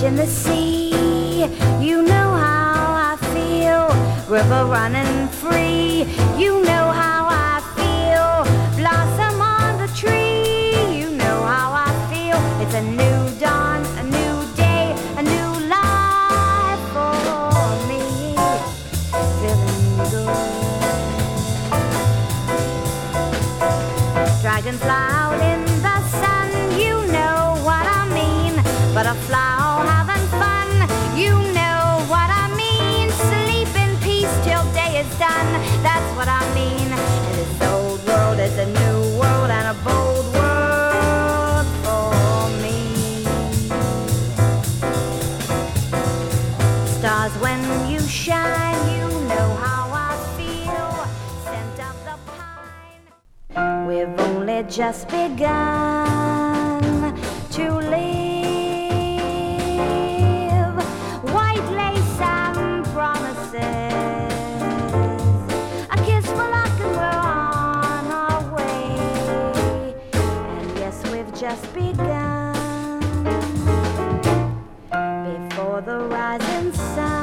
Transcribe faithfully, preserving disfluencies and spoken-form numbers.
in the sea. You know how I feel, river running free. You know how I feel, blossom on the tree. You know how I feel, it's a new dawn, a new day, a new life for me. Feeling good. Dragonfly out in the sun, you know what I mean. Butterfly having fun, you know what I mean. Sleep in peace till day is done, that's what I mean. And this old world is a new world and a bold world for me. Stars, when you shine, you know how I feel. Scent of the pine. We've only just begun to live. White lace and promises, a kiss for luck and we're on our way. And yes, we've just begun. Before the rising sun